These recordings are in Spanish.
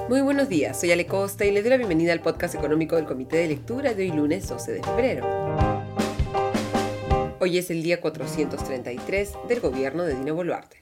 Muy buenos días, soy Ale Costa y les doy la bienvenida al podcast económico del Comité de Lectura de hoy lunes 12 de febrero. Hoy es el día 433 del gobierno de Dina Boluarte.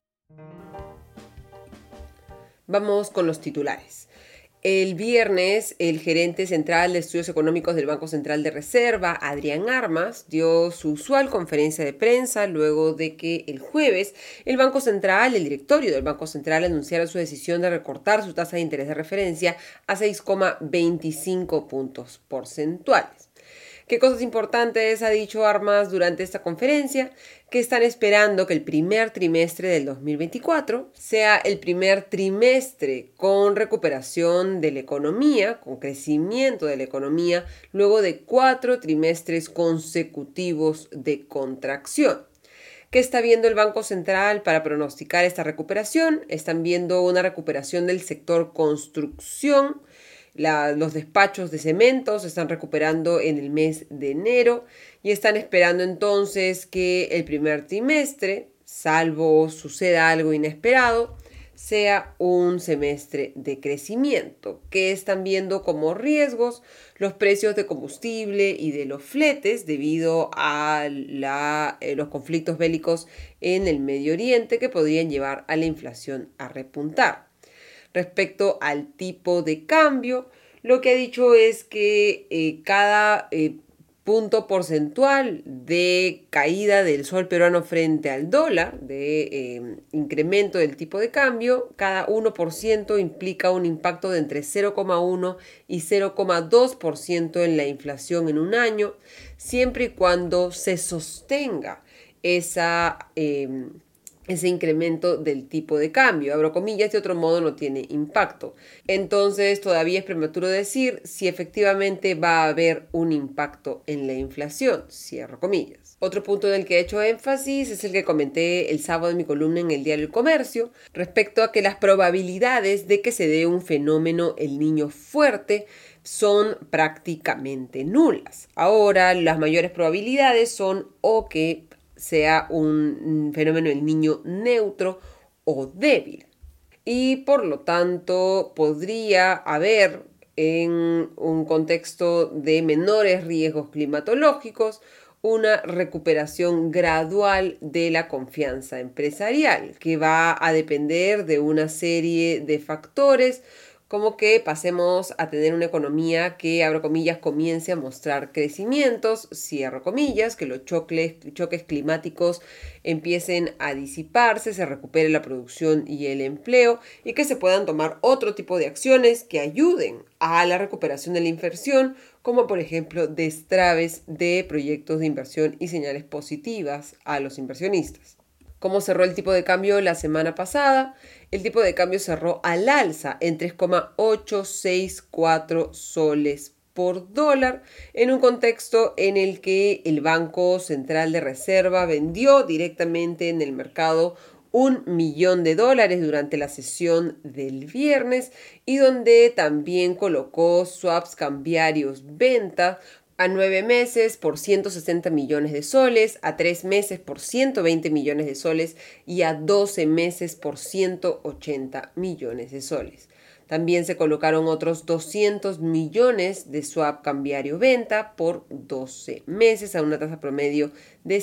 Vamos con los titulares. El viernes, el gerente central de estudios económicos del Banco Central de Reserva, Adrián Armas, dio su usual conferencia de prensa luego de que el jueves el directorio del Banco Central anunciara su decisión de recortar su tasa de interés de referencia a 6,25 puntos porcentuales. ¿Qué cosas importantes ha dicho Armas durante esta conferencia? Que están esperando que el primer trimestre del 2024 sea el primer trimestre con recuperación de la economía, con crecimiento de la economía, luego de 4 trimestres consecutivos de contracción. ¿Qué está viendo el Banco Central para pronosticar esta recuperación? Están viendo una recuperación del sector construcción. Los despachos de cementos se están recuperando en el mes de enero y están esperando entonces que el primer trimestre, salvo suceda algo inesperado, sea un semestre de crecimiento. ¿Qué están viendo como riesgos? Los precios de combustible y de los fletes debido a los conflictos bélicos en el Medio Oriente que podrían llevar a la inflación a repuntar. Respecto al tipo de cambio, lo que ha dicho es que cada punto porcentual de caída del sol peruano frente al dólar, de incremento del tipo de cambio, cada 1% implica un impacto de entre 0,1 y 0,2% en la inflación en un año, siempre y cuando se sostenga ese incremento del tipo de cambio. Abro comillas, de otro modo no tiene impacto. Entonces todavía es prematuro decir si efectivamente va a haber un impacto en la inflación. Cierro comillas. Otro punto en el que he hecho énfasis es el que comenté el sábado en mi columna en el Diario El Comercio, respecto a que las probabilidades de que se dé un fenómeno El Niño fuerte son prácticamente nulas. Ahora las mayores probabilidades son o que sea un fenómeno El Niño neutro o débil. Y por lo tanto podría haber en un contexto de menores riesgos climatológicos una recuperación gradual de la confianza empresarial, que va a depender de una serie de factores, como que pasemos a tener una economía que, abro comillas, comience a mostrar crecimientos, cierro comillas, que los choques climáticos empiecen a disiparse, se recupere la producción y el empleo y que se puedan tomar otro tipo de acciones que ayuden a la recuperación de la inversión, como por ejemplo destraves de proyectos de inversión y señales positivas a los inversionistas. ¿Cómo cerró el tipo de cambio la semana pasada? El tipo de cambio cerró al alza en 3,864 soles por dólar, en un contexto en el que el Banco Central de Reserva vendió directamente en el mercado $1 millón durante la sesión del viernes y donde también colocó swaps cambiarios venta a 9 meses por 160 millones de soles, a 3 meses por 120 millones de soles y a 12 meses por 180 millones de soles. También se colocaron otros 200 millones de swap cambiario venta por 12 meses a una tasa promedio de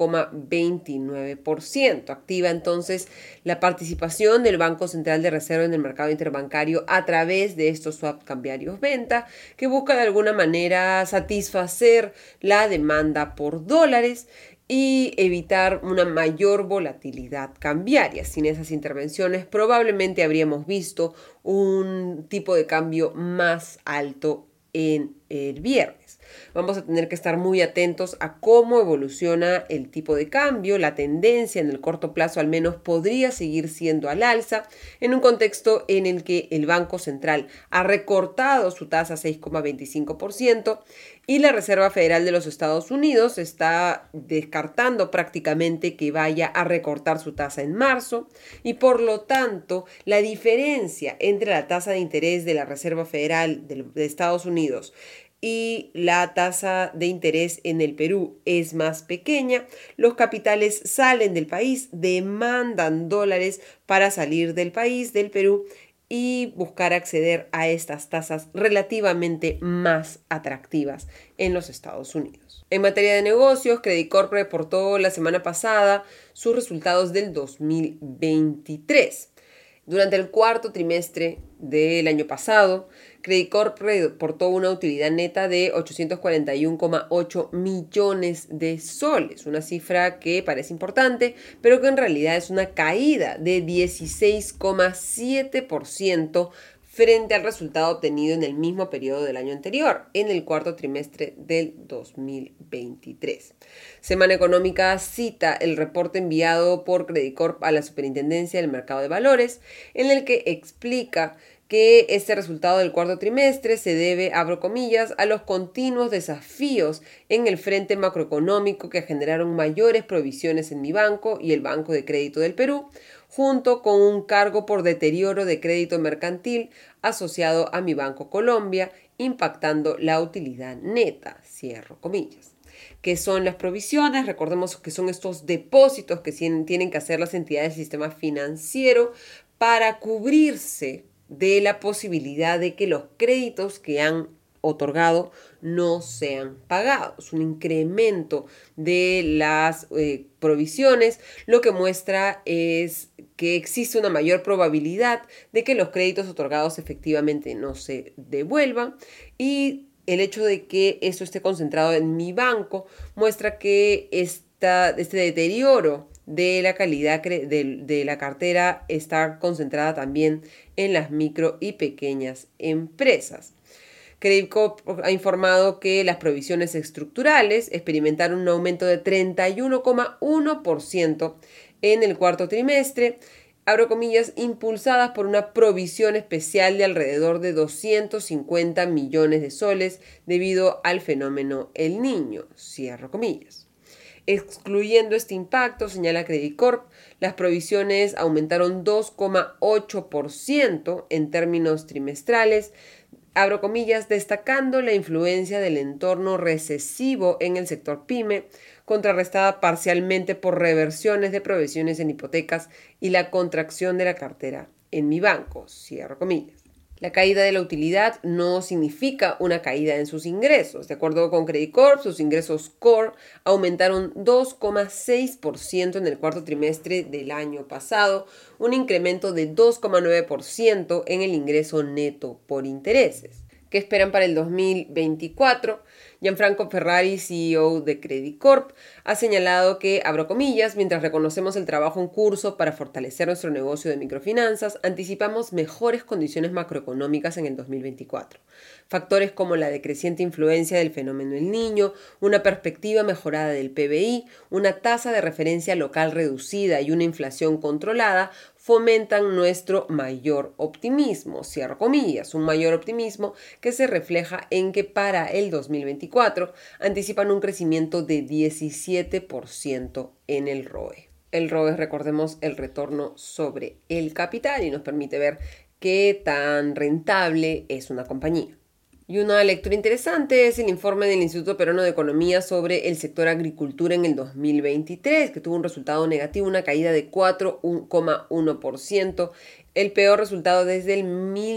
5,29%. Activa entonces la participación del Banco Central de Reserva en el mercado interbancario a través de estos swap cambiarios venta, que busca de alguna manera satisfacer la demanda por dólares y evitar una mayor volatilidad cambiaria. Sin esas intervenciones probablemente habríamos visto un tipo de cambio más alto en el viernes. Vamos a tener que estar muy atentos a cómo evoluciona el tipo de cambio. La tendencia en el corto plazo al menos podría seguir siendo al alza en un contexto en el que el Banco Central ha recortado su tasa a 6,25% y la Reserva Federal de los Estados Unidos está descartando prácticamente que vaya a recortar su tasa en marzo y por lo tanto la diferencia entre la tasa de interés de la Reserva Federal de Estados Unidos y la tasa de interés en el Perú es más pequeña, los capitales salen del país, demandan dólares para salir del país, del Perú, y buscar acceder a estas tasas relativamente más atractivas en los Estados Unidos. En materia de negocios, Credit Corp reportó la semana pasada sus resultados del 2023. Durante el cuarto trimestre del año pasado, Credit Corp reportó una utilidad neta de 841,8 millones de soles, una cifra que parece importante, pero que en realidad es una caída de 16,7% frente al resultado obtenido en el mismo periodo del año anterior, en el cuarto trimestre del 2023. Semana Económica cita el reporte enviado por Credit Corp a la Superintendencia del Mercado de Valores, en el que explica que este resultado del cuarto trimestre se debe, abro comillas, a los continuos desafíos en el frente macroeconómico que generaron mayores provisiones en mi banco y el Banco de Crédito del Perú, junto con un cargo por deterioro de crédito mercantil asociado a mi Banco Colombia, impactando la utilidad neta, cierro comillas. ¿Qué son las provisiones? Recordemos que son estos depósitos que tienen que hacer las entidades del sistema financiero para cubrirse de la posibilidad de que los créditos que han otorgado no sean pagados. Un incremento de las provisiones lo que muestra es que existe una mayor probabilidad de que los créditos otorgados efectivamente no se devuelvan, y el hecho de que eso esté concentrado en mi banco muestra que este deterioro de la calidad de la cartera está concentrada también en las micro y pequeñas empresas. Credit Corp ha informado que las provisiones estructurales experimentaron un aumento de 31,1% en el cuarto trimestre, abro comillas, impulsadas por una provisión especial de alrededor de 250 millones de soles debido al fenómeno El Niño, cierro comillas. Excluyendo este impacto, señala Credit Corp, las provisiones aumentaron 2,8% en términos trimestrales, abro comillas, destacando la influencia del entorno recesivo en el sector PYME, contrarrestada parcialmente por reversiones de provisiones en hipotecas y la contracción de la cartera en mi banco, cierro comillas. La caída de la utilidad no significa una caída en sus ingresos. De acuerdo con Credit Corp, sus ingresos core aumentaron 2,6% en el cuarto trimestre del año pasado, un incremento de 2,9% en el ingreso neto por intereses. ¿Qué esperan para el 2024? Gianfranco Ferrari, CEO de Credit Corp, ha señalado que, abro comillas, mientras reconocemos el trabajo en curso para fortalecer nuestro negocio de microfinanzas, anticipamos mejores condiciones macroeconómicas en el 2024. Factores como la decreciente influencia del fenómeno El Niño, una perspectiva mejorada del PBI, una tasa de referencia local reducida y una inflación controlada fomentan nuestro mayor optimismo, cierro comillas, un mayor optimismo que se refleja en que para el 2024 anticipan un crecimiento de 17% en el ROE. El ROE, recordemos, el retorno sobre el capital, y nos permite ver qué tan rentable es una compañía. Y una lectura interesante es el informe del Instituto Peruano de Economía sobre el sector agricultura en el 2023, que tuvo un resultado negativo, una caída de 4,1%, el peor resultado desde el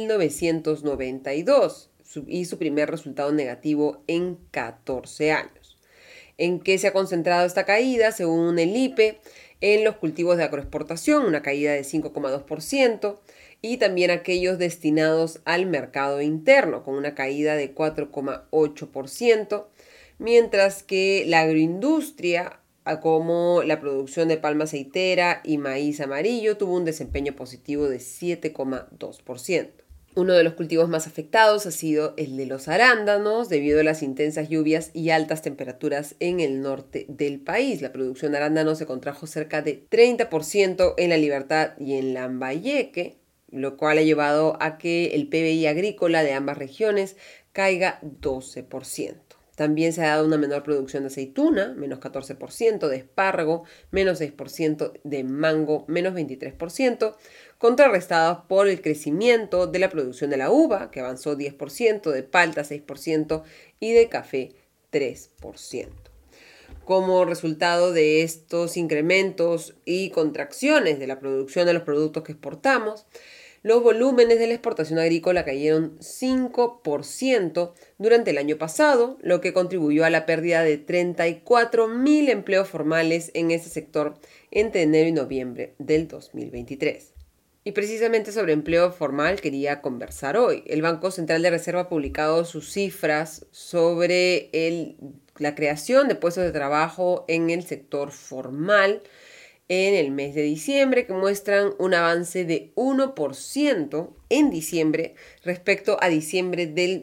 1992 y su primer resultado negativo en 14 años. ¿En qué se ha concentrado esta caída? Según el IPE, en los cultivos de agroexportación, una caída de 5,2%, y también aquellos destinados al mercado interno, con una caída de 4,8%, mientras que la agroindustria, como la producción de palma aceitera y maíz amarillo, tuvo un desempeño positivo de 7,2%. Uno de los cultivos más afectados ha sido el de los arándanos, debido a las intensas lluvias y altas temperaturas en el norte del país. La producción de arándanos se contrajo cerca de 30% en La Libertad y en Lambayeque, lo cual ha llevado a que el PBI agrícola de ambas regiones caiga 12%. También se ha dado una menor producción de aceituna, menos 14%, de espárrago, menos 6%, de mango, menos 23%, contrarrestados por el crecimiento de la producción de la uva, que avanzó 10%, de palta 6% y de café 3%. Como resultado de estos incrementos y contracciones de la producción de los productos que exportamos, Los volúmenes de la exportación agrícola cayeron 5% durante el año pasado, lo que contribuyó a la pérdida de 34.000 empleos formales en ese sector entre enero y noviembre del 2023. Y precisamente sobre empleo formal quería conversar hoy. El Banco Central de Reserva ha publicado sus cifras sobre la creación de puestos de trabajo en el sector formal en el mes de diciembre, que muestran un avance de 1% en diciembre respecto a diciembre del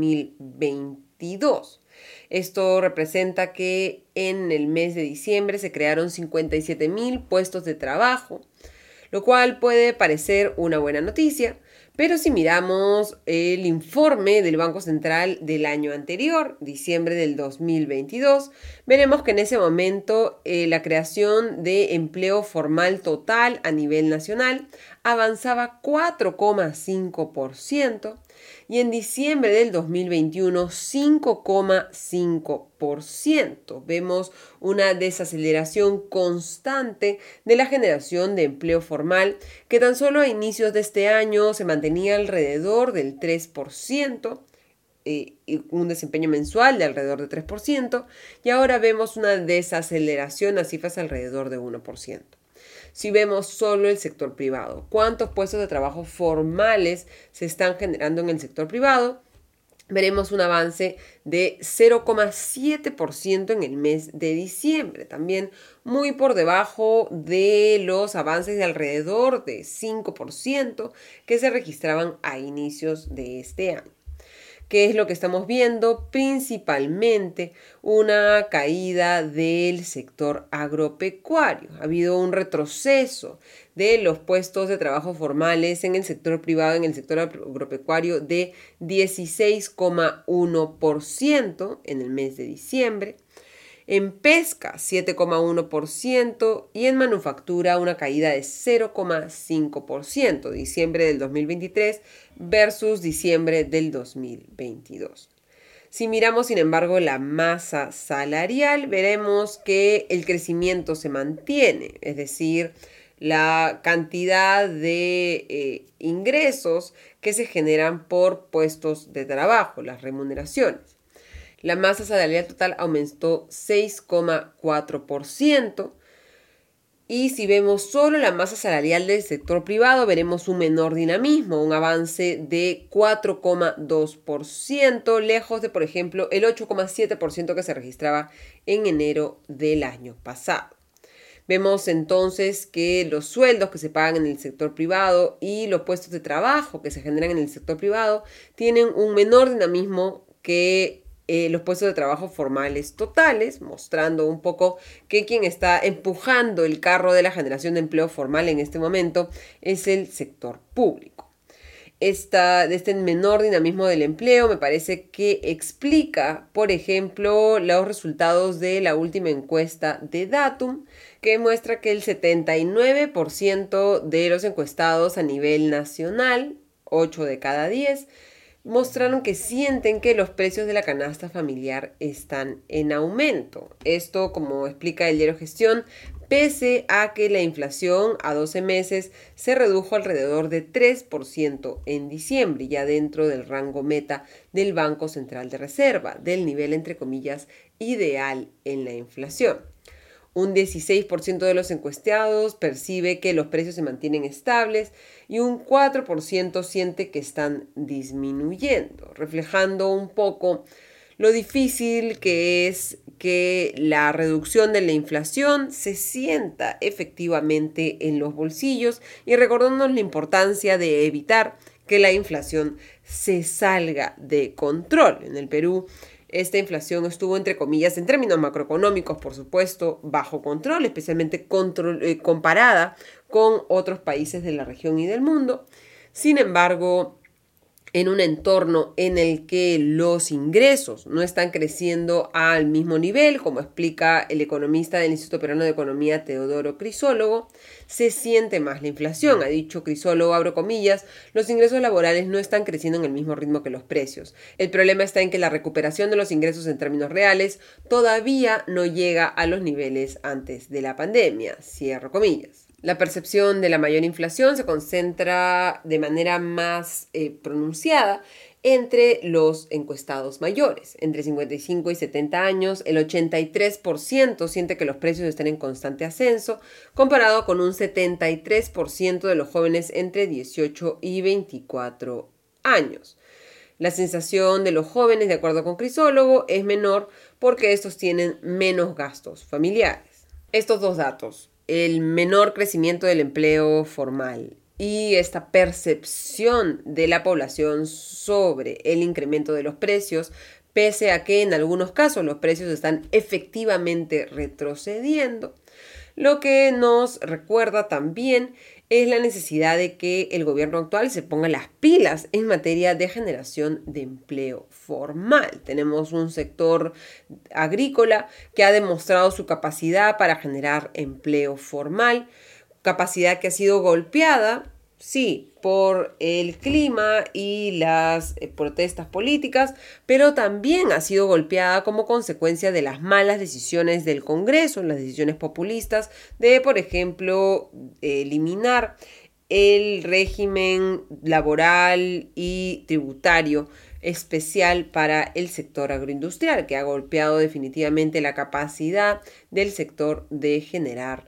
2022. Esto representa que en el mes de diciembre se crearon 57.000 puestos de trabajo, lo cual puede parecer una buena noticia, pero si miramos el informe del Banco Central del año anterior, diciembre del 2022, veremos que en ese momento la creación de empleo formal total a nivel nacional avanzaba 4,5% y en diciembre del 2021 5,5%. Vemos una desaceleración constante de la generación de empleo formal que tan solo a inicios de este año se mantenía alrededor del 3%. Un desempeño mensual de alrededor de 3%, y ahora vemos una desaceleración a cifras alrededor de 1%. Si vemos solo el sector privado, ¿cuántos puestos de trabajo formales se están generando en el sector privado? Veremos un avance de 0,7% en el mes de diciembre, también muy por debajo de los avances de alrededor de 5% que se registraban a inicios de este año. ¿Qué es lo que estamos viendo? Principalmente una caída del sector agropecuario. Ha habido un retroceso de los puestos de trabajo formales en el sector privado, en el sector agropecuario, de 16,1% en el mes de diciembre. En pesca 7,1% y en manufactura una caída de 0,5%, diciembre del 2023 versus diciembre del 2022. Si miramos, sin embargo, la masa salarial, veremos que el crecimiento se mantiene, es decir, la cantidad de ingresos que se generan por puestos de trabajo, las remuneraciones. La masa salarial total aumentó 6,4%. Y si vemos solo la masa salarial del sector privado, veremos un menor dinamismo, un avance de 4,2%, lejos de, por ejemplo, el 8,7% que se registraba en enero del año pasado. Vemos entonces que los sueldos que se pagan en el sector privado y los puestos de trabajo que se generan en el sector privado tienen un menor dinamismo que los puestos de trabajo formales totales, mostrando un poco que quien está empujando el carro de la generación de empleo formal en este momento es el sector público. De este menor dinamismo del empleo me parece que explica, por ejemplo, los resultados de la última encuesta de Datum, que muestra que el 79% de los encuestados a nivel nacional, 8 de cada 10, mostraron que sienten que los precios de la canasta familiar están en aumento. Esto, como explica el diario Gestión, pese a que la inflación a 12 meses se redujo alrededor de 3% en diciembre, ya dentro del rango meta del Banco Central de Reserva, del nivel, entre comillas, ideal en la inflación. Un 16% de los encuestados percibe que los precios se mantienen estables y un 4% siente que están disminuyendo, reflejando un poco lo difícil que es que la reducción de la inflación se sienta efectivamente en los bolsillos y recordándonos la importancia de evitar que la inflación se salga de control. En el Perú, esta inflación estuvo, entre comillas, en términos macroeconómicos, por supuesto, bajo control, especialmente comparada con otros países de la región y del mundo. Sin embargo, en un entorno en el que los ingresos no están creciendo al mismo nivel, como explica el economista del Instituto Peruano de Economía, Teodoro Crisólogo, se siente más la inflación. Ha dicho Crisólogo, abro comillas, los ingresos laborales no están creciendo en el mismo ritmo que los precios. El problema está en que la recuperación de los ingresos en términos reales todavía no llega a los niveles antes de la pandemia, cierro comillas. La percepción de la mayor inflación se concentra de manera más pronunciada entre los encuestados mayores. Entre 55 y 70 años, el 83% siente que los precios están en constante ascenso, comparado con un 73% de los jóvenes entre 18 y 24 años. La sensación de los jóvenes, de acuerdo con Crisólogo, es menor porque estos tienen menos gastos familiares. Estos dos datos, el menor crecimiento del empleo formal y esta percepción de la población sobre el incremento de los precios, pese a que en algunos casos los precios están efectivamente retrocediendo, lo que nos recuerda también es la necesidad de que el gobierno actual se ponga las pilas en materia de generación de empleo formal. Tenemos un sector agrícola que ha demostrado su capacidad para generar empleo formal, capacidad que ha sido golpeada, sí, por el clima y las protestas políticas, pero también ha sido golpeada como consecuencia de las malas decisiones del Congreso, las decisiones populistas de, por ejemplo, eliminar el régimen laboral y tributario especial para el sector agroindustrial, que ha golpeado definitivamente la capacidad del sector de generar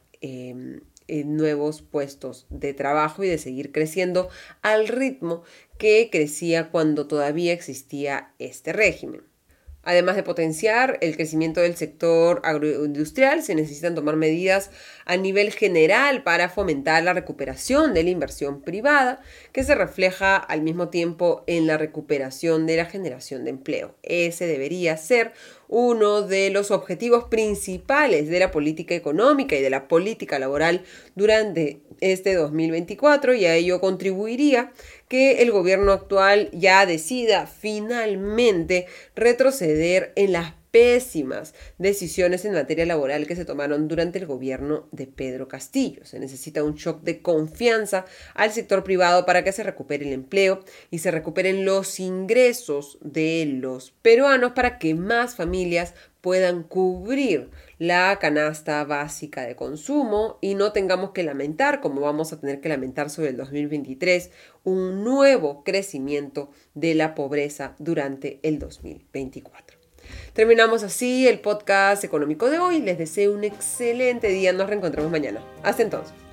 nuevos puestos de trabajo y de seguir creciendo al ritmo que crecía cuando todavía existía este régimen. Además de potenciar el crecimiento del sector agroindustrial, se necesitan tomar medidas a nivel general para fomentar la recuperación de la inversión privada, que se refleja al mismo tiempo en la recuperación de la generación de empleo. Ese debería ser uno de los objetivos principales de la política económica y de la política laboral durante este 2024, y a ello contribuiría que el gobierno actual ya decida finalmente retroceder en las pésimas decisiones en materia laboral que se tomaron durante el gobierno de Pedro Castillo. Se necesita un shock de confianza al sector privado para que se recupere el empleo y se recuperen los ingresos de los peruanos para que más familias puedan cubrir la canasta básica de consumo y no tengamos que lamentar, como vamos a tener que lamentar sobre el 2023, un nuevo crecimiento de la pobreza durante el 2024. Terminamos así el podcast económico de hoy. Les deseo un excelente día. Nos reencontramos mañana. Hasta entonces.